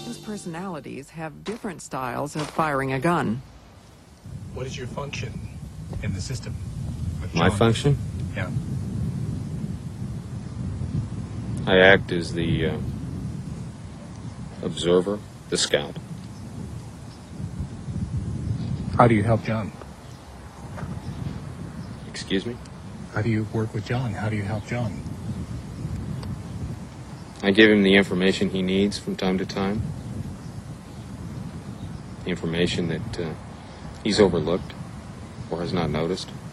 These personalities have different styles of firing a gun. What is your function in the system? My function? Yeah. I act as the observer, the scout. How do you help John? Excuse me? How do you work with John? How do you help John? I give him the information he needs from time to time. Information that he's overlooked or has not noticed.